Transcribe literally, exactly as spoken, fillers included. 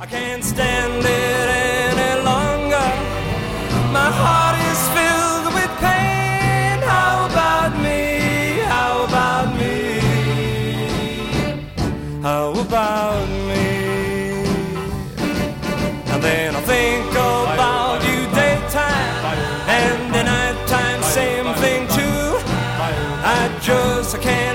I can't stand it any longer. My heart is filled with pain. How about me? How about me? How about me? And then I think about you daytime, and the nighttime same thing too. I just can't